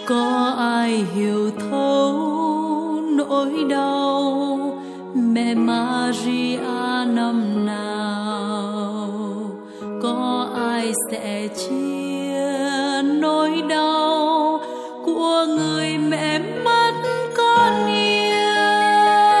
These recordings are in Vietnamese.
Có ai hiểu thấu nỗi đau mẹ Maria năm nào? Có ai sẽ chia nỗi đau của người mẹ mất con yêu?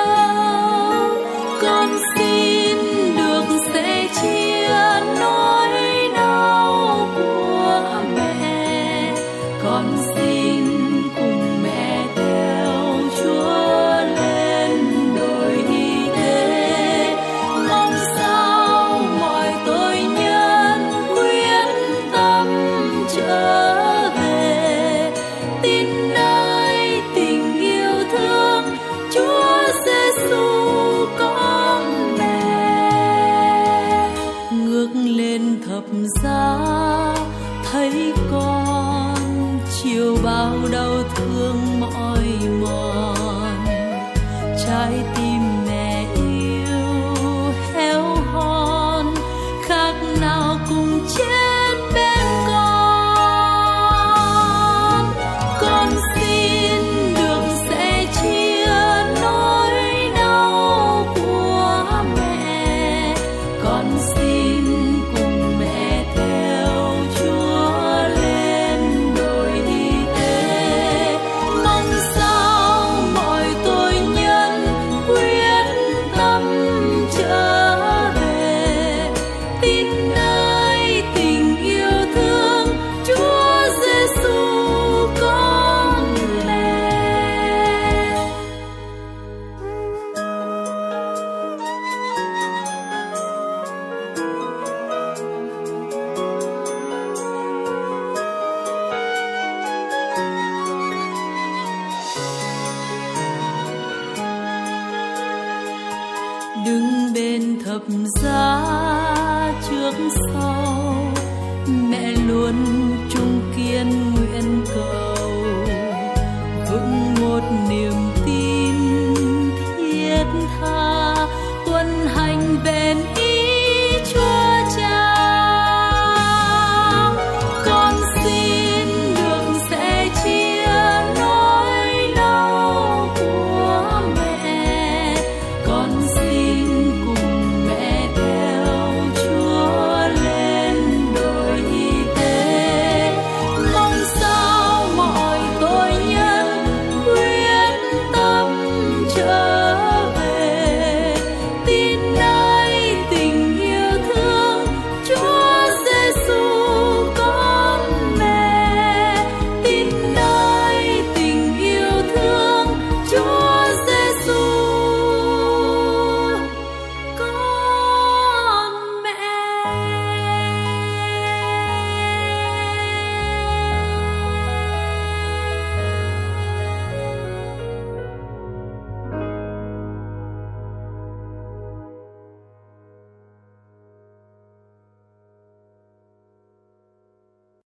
Con xin được sẻ chia nỗi đau của mẹ. Con xin cùng mẹ theo Chúa lên đồi y tế. Mong sao mọi tội nhân quyết tâm trở về, tin nơi tình yêu thương Chúa Giêsu con mẹ. Ngước lên thập giá thấy con chiều bao đau thương mỏi mòn, trái tim mẹ yêu héo hon, khác nào cùng chết bên con. Con xin được sẻ chia nỗi đau của mẹ. Con xin cùng mẹ theo Chúa lên đồi y tế. Mong sao mọi tội nhân quyết tâm trở về, tin nơi tình yêu thương Chúa Giêsu con mẹ. Đứng bên thập giá trước sau, mẹ luôn